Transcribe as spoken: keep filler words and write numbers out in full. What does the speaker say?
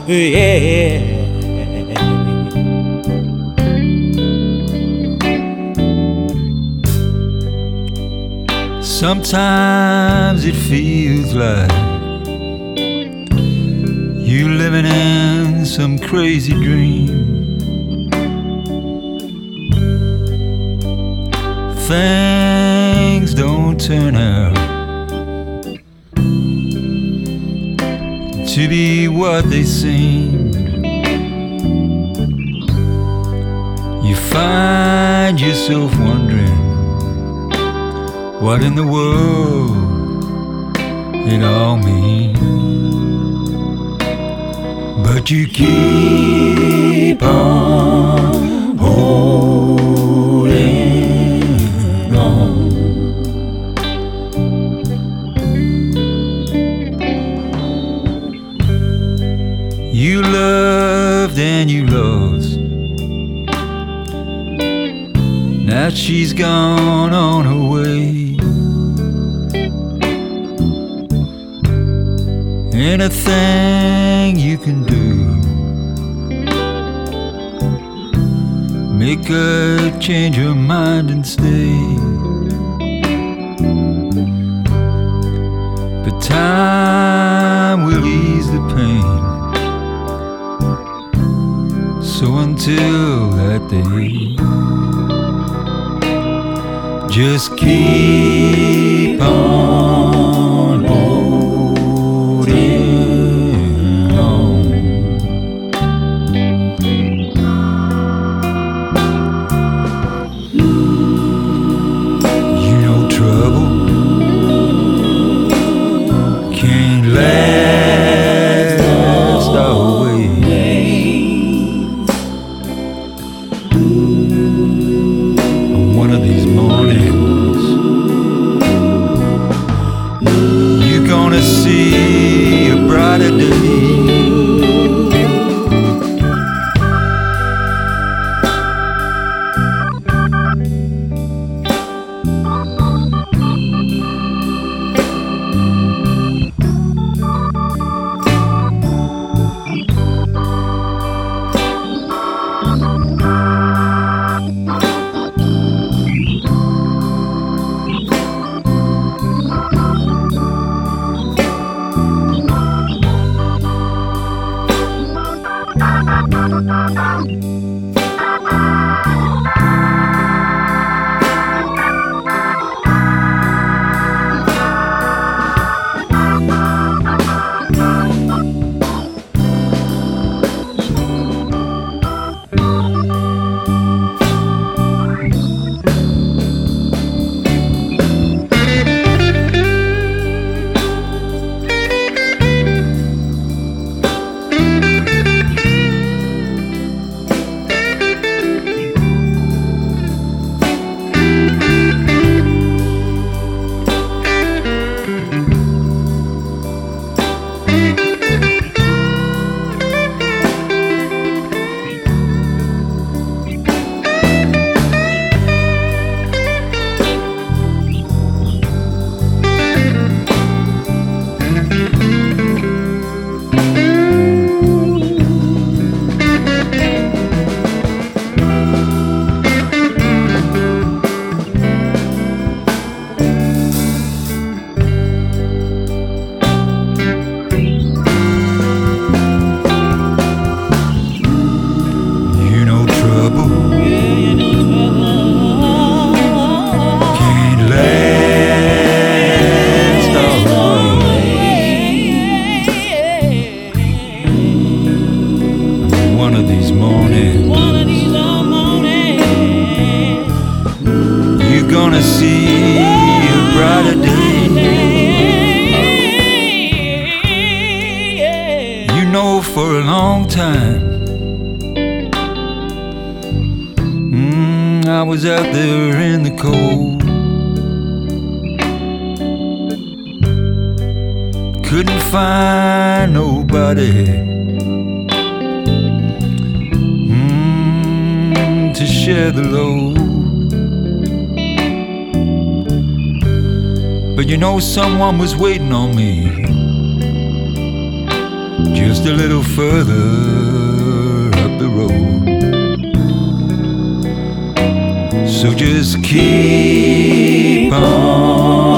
yeah. Sometimes it feels like you living in some crazy dream. Things don't turn out to be what they seem. You find yourself wondering what in the world it all means. But you keep on holding on. You loved and you lost. Now she's gone on her way. Anything you can do, make her change her mind and stay. But time will ease the pain. So until that day, just keep on holding on. You know trouble can't last always. One of these mornings you're gonna see a brighter day. One of these mornings, one of these mornings, you're gonna see a brighter day. You know, for a long time, mm, I was out there in the cold. Couldn't find nobody to share the load. But you know, someone was waiting on me just a little further up the road. So just keep on